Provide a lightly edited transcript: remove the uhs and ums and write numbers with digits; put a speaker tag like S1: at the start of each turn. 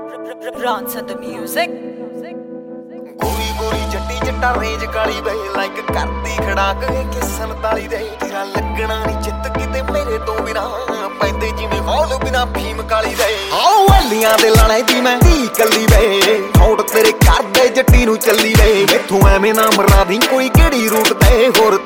S1: Rance and the music.
S2: ਗੋਰੀ ਗੋਰੀ ਜੱਟੀ ਜੱਟਾ ਰੇਂਜ ਕਾਲੀ ਵੇ ਲਾਈਕ ਕਰਦੀ ਖੜਾਕ ਕੇ 47 ਦੇ ਤੇਰਾ ਲੱਗਣਾ ਨਹੀਂ ਚਿੱਤ ਕਿਤੇ ਮੇਰੇ ਤੋਂ ਬਿਨਾ ਪੈਂਦੇ ਜਿਵੇਂ ਹੌਲ ਬਿਨਾ ਫੀਮ ਕਾਲੀ ਦੇ ਆਓ ਵਾਲੀਆਂ ਦੇ ਲਾਣੇ ਦੀ ਮੈਂ ਧੀ ਕੱਲੀ ਵੇ ਹੋੜ ਤੇਰੇ ਕਰਦੇ ਜੱਟੀ ਨੂੰ ਚੱਲੀ ਵੇ ਮੈਥੋਂ ਐਵੇਂ ਨਾ ਮਰਾ ਦੀ ਕੋਈ ਕਿਹੜੀ ਰੂਟ ਤੇ ਹੋਰ